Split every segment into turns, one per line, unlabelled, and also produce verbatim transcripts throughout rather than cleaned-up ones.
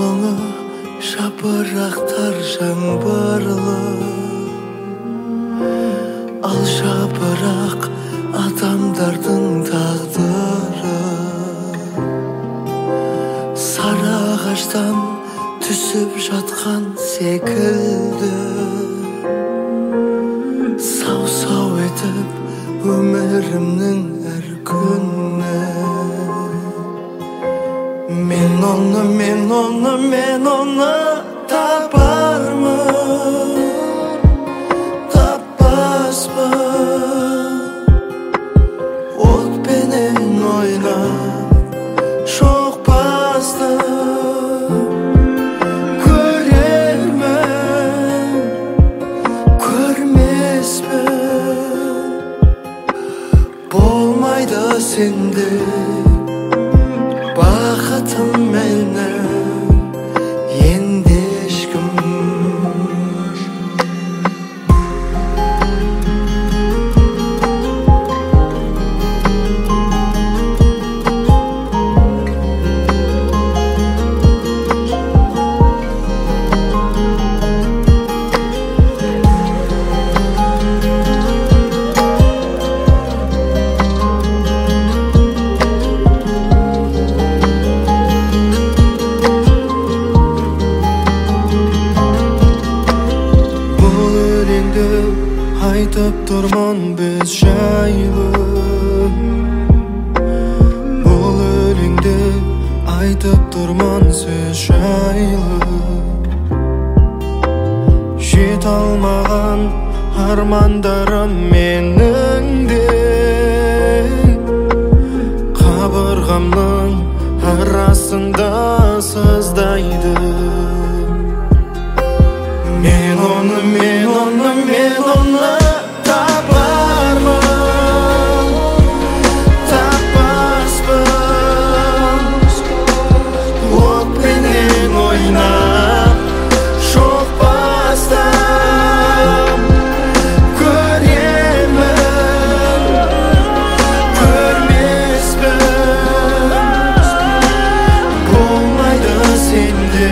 соңы жапырақтар жаңбырлы. Ал жапырақ адамдардың тағдыры. Сары ағаштан түсіп жатқан секілді. Сау-сау етіп өмірімнің әр күні. Мен оны, мен оны, мен оны табармын, таппаспын. Отпенен ойнап шоқ бастым. Көрермін, көрмеспін. Болмайды сенде бақытым менің, енді ешкім. Айтып тұрмын біз жайлы. Бұл өлеңді айтып тұрмын сіз жайлы. Жете алмаған армандарым менің де қабырғамның арасында сыздайды. Мен оны, мен оны, мен оны табармын, таппаспын. Отпенен ойнап шоқ бастым. Көремін, көрмеспін. Болмайды сенде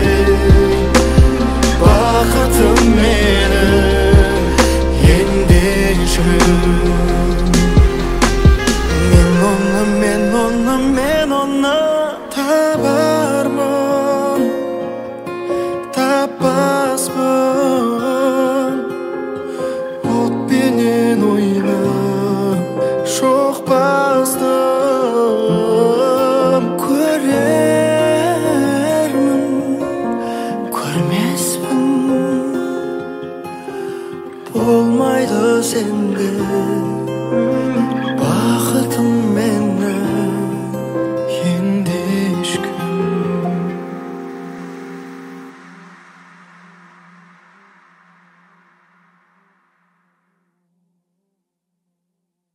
бақытым менің, енді ешкім. Мен оны, мен оны, мен оны табармын.